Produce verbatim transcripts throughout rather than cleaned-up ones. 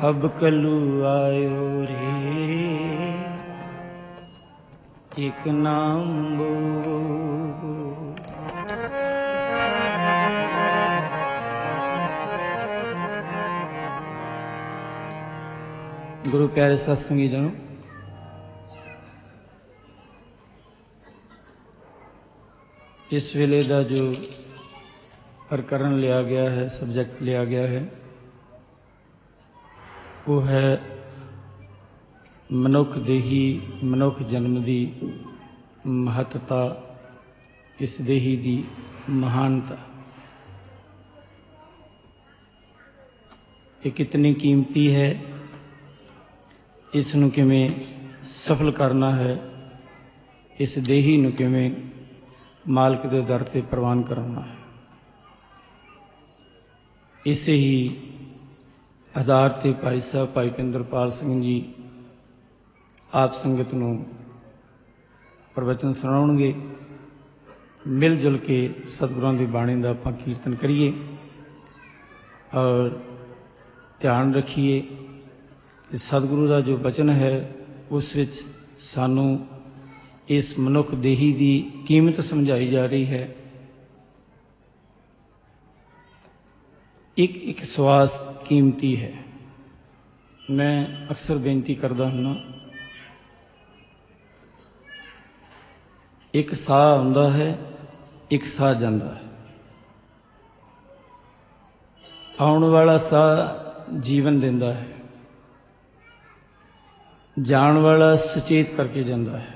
अब कलू आयो रे एक नाम बो। गुरु प्यारे सत्संगी जनों, इस वेले का जो प्रकरण लिया गया है, सब्जेक्ट लिया गया है, वो है मनुख देही मनुख जन्म की महत्ता, इस देही की महानता। ये कितनी कीमती है, इसनूं किवें सफल करना है, इस देही नूं किवें मालिक दे दर ते प्रवान करना है। इसे ही आधार ते भाई साहब भाई पिंदरपाल सिंह जी आप संगत नूं प्रवचन सुणाउणगे। मिल जुल के सतगुरां दी बाणी दा आपां कीर्तन करिए और ध्यान रखिए कि सतगुरु का जो वचन है उस विच सानू इस मनुख देही की कीमत समझाई जा रही है। एक एक श्वास कीमती है। मैं अक्सर बेनती करता हूँ, एक साह आउंदा है, एक साह जांदा है। आउण वाला साह जीवन देंदा है, जाण वाला सुचेत करके जांदा है।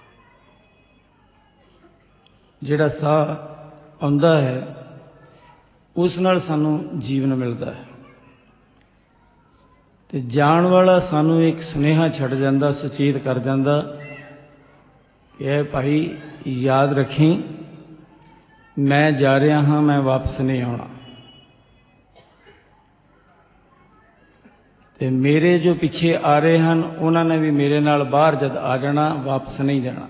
जिहड़ा साह आउंदा है उस नाल सानू जीवन मिलता है, ते जाण वाला सानू एक सुनेहा छड़ जांदा, सुचेत कर जांदा कि ऐ भाई याद रखी, मैं जा रहा हाँ, मैं वापस नहीं आना। ते मेरे जो पिछे आ रहे हैं उन्होंने भी मेरे नाल बाहर जद आ जाना, वापस नहीं जाना।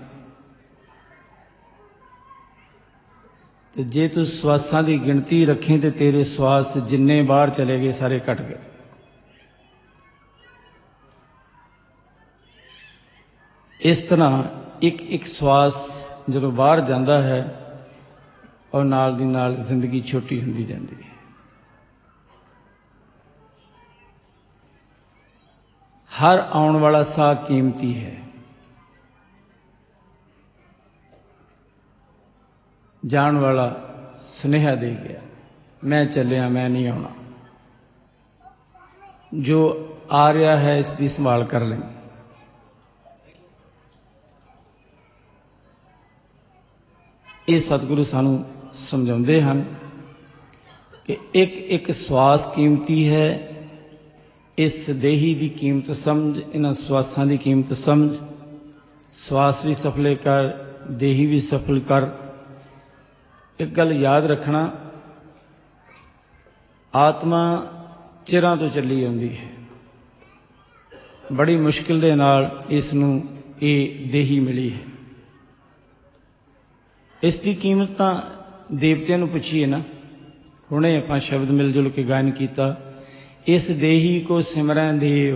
ते जे तू श्वासां की गिनती रखें तो तेरे श्वास जिन्ने बाहर चले गए सारे कट गए। इस तरह एक एक श्वास जो बाहर जाता है और नाल दी नाल जिंदगी छोटी होंदी जाती है। हर आउण वाला साह कीमती है। जान वाला सुनेहा दे गया, मैं चलिया, मैं नहीं आना। जो आ रहा है इसकी संभाल कर लें। ये सतगुरु सानू समझाते हैं कि एक एक श्वास कीमती है। इस देही की कीमत समझ, इन्हां श्वासां की कीमत समझ। श्वास भी सफले कर, देही भी सफल कर। एक गल याद रखना, आत्मा चिरां तो चली आउंदी है, बड़ी मुश्किल दे नाल इसनूं ये देही मिली है। इसकी कीमत तां देवतियां नूं पुछीए ना, हुणे आपां शब्द मिल जुल के गायन किया, इस देही को सिमरन देव।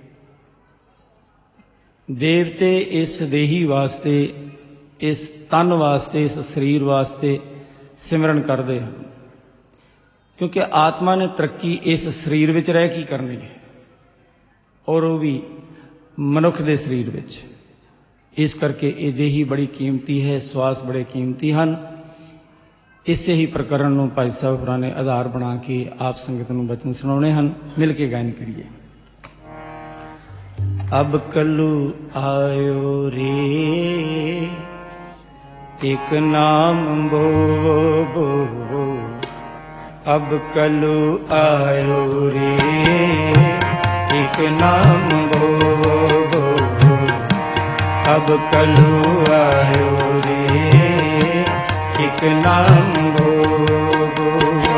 देवते इस देही वास्ते, इस तन वास्ते, इस शरीर वास्ते सिमरन करते हैं, क्योंकि आत्मा ने तरक्की इस शरीर विच रह की करनी है, और वो भी मनुख दे शरीर विच। इस करके ये देही बड़ी कीमती है, श्वास बड़े कीमती हैं। इसे ही प्रकरण नूं भाई साहब होरां ने आधार बना के आप संगत नूं वचन सुणाउणे हन। मिल के गायन करिए। अब कलू आयो रे एक नाम बो बो, अब कलू आयो रे एक नाम बो बो, अब कलू आयो रे एक नाम बो बो।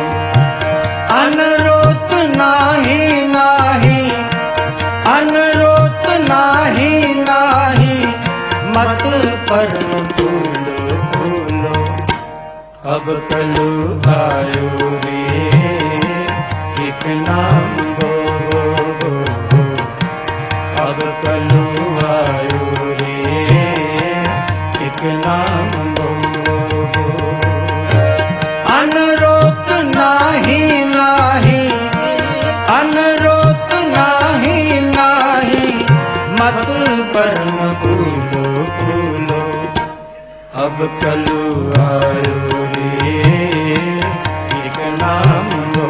अनरोत नाही नाही, अनरोत नाही नाही, मत परम फूलो फूलो, अब कलू आयो रे एक नाम बो बो। मत परम फूलो फूलो। अब कलु आयो रे एक नाम लो,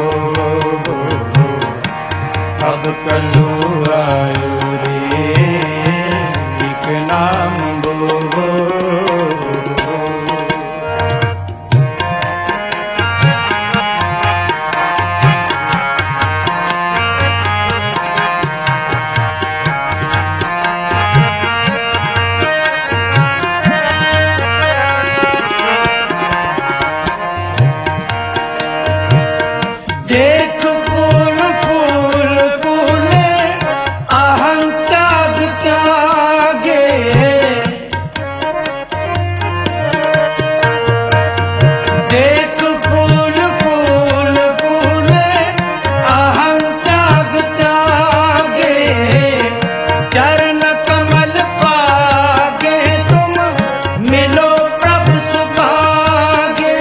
अब कलु आयो रे एक नाम लो। देख फूल फूल फूले अहं त्याग त्यागे, देख फूल फूल फूले अहं त्याग त्यागे, चरण कमल पागे तुम मिलो प्रभु सुभागे।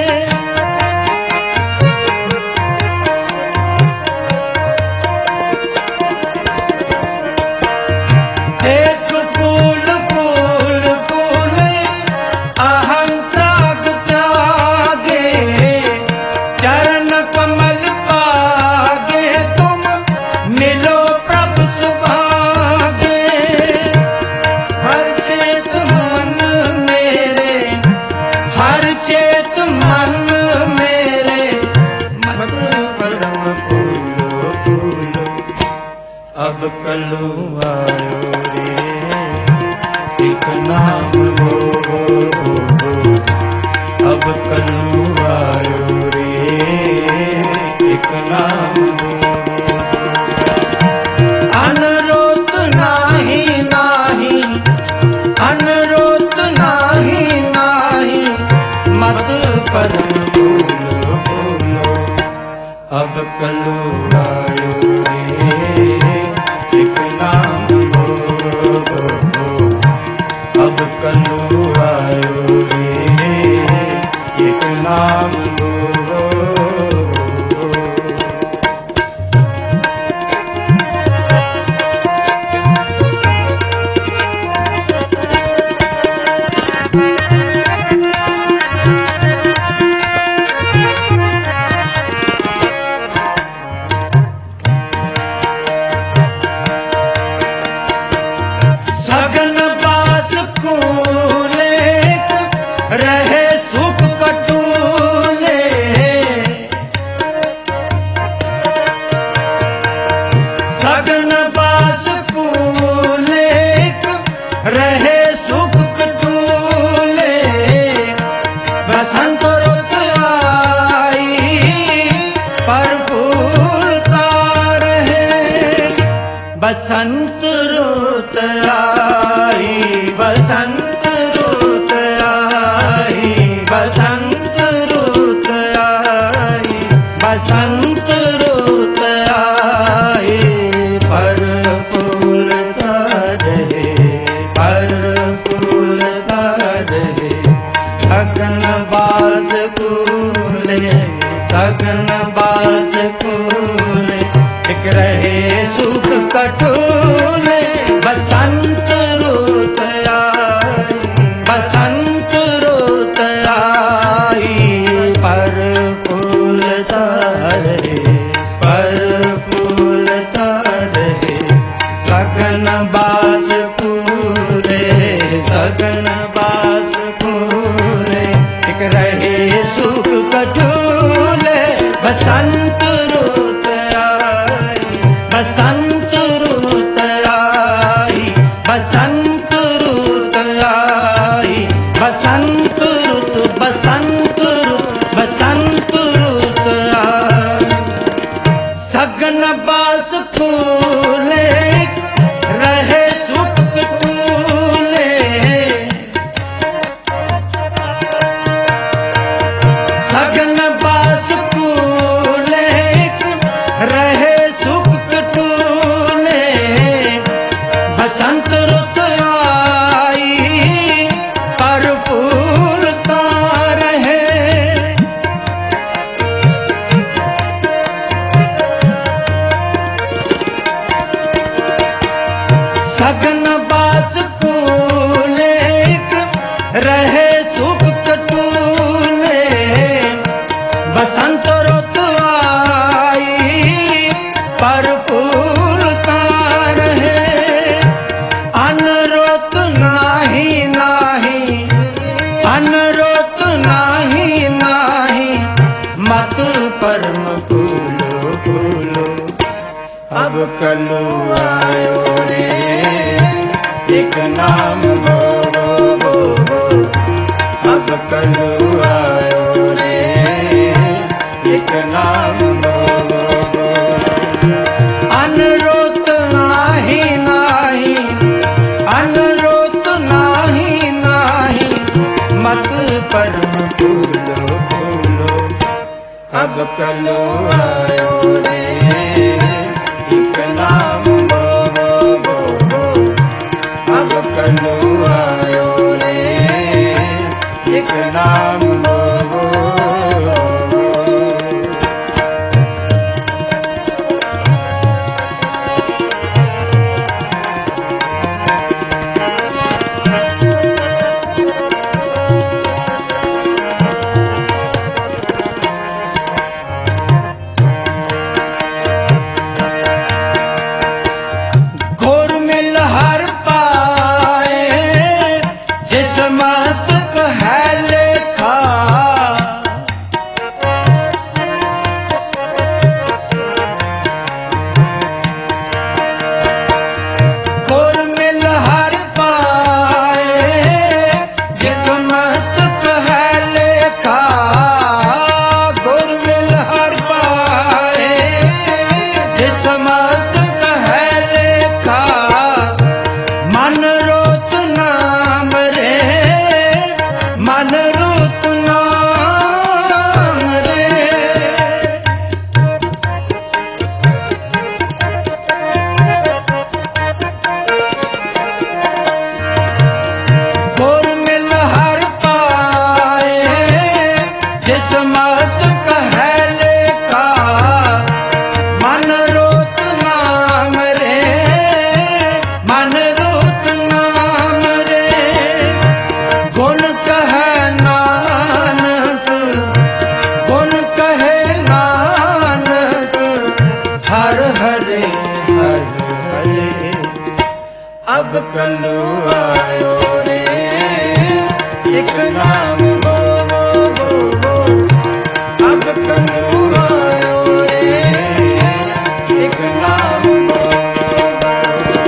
देख फूल फूल फूले अहं त्याग त्यागे, चरण कमल पागे तुम मिलो प्रभु सुभागे। हर चेत मन मेरे, हर चेत मन मेरे, मत परम फूलो फूलो। अब कलु आयो रे एक नाम लो, अब कलु आयो रे एक नाम लो। अनरोत नाही नाही, अनरोत नाही नाही, मत परम फूलो फूलो। अब कलु आयो रे एक नाम लो, अब कलु आयो रे एक नाम लो। सगन बास कूले रहे सुख कटूले, सगन बास कूले रहे सुख कटूले। बसंत रुत आई पर फूलता रहे, बसंत रुत आई, बसंत रुत आई, बसंत रुत आई, बसंत रुत आई, पर फूलता रहे, पर फूलता रहे। सगन बास कूले, सगन बास कूले, एक रहे सुख कटूले। बसंत रुत आई, बसंत रुत आई, पर फूलता रहे, पर फूलता रहे। सगन बास कूले, सगन बास कूले, एक रहे सुख कटूले। बसंत रुत आई, बसंत रुत आई, बसंत रुत आई, बसंत रुत, बसंत रुत, बसंत रुत आई। सगन बास कूले रहे सुख कटूले, सगन बास कूले रहे सुख कटूले। बसंत रुत आई पर फूलता रहे, सगन बास कूले रहे सुख कटूले बसंत रुत आई पर फूलता रहे अनरुत नाही नाही अनरुत नाही नाही मत परम फूलो फूलो अब कलु आयो रे एक नाम बो बो बो अब कलु आयो रे एक नाम बो बो बो अनरुत नाही नाही अनरुत नाही नाही मत परम फूलो फूलो अब कलु आयो रे एक नाम बो बो बो बो अब कलु आयो रे एक नाम बो बो बो अब कलु आयो रे एक नाम बो बो बो बो अब कलु आयो रे एक नाम बो बो बो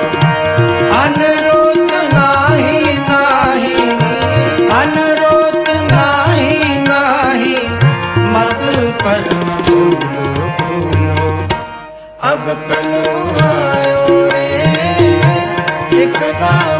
अनरुत नाही नाही अनरुत नाही नाही मत परम फूलो फूलो अब कलु आयो रे एक नाम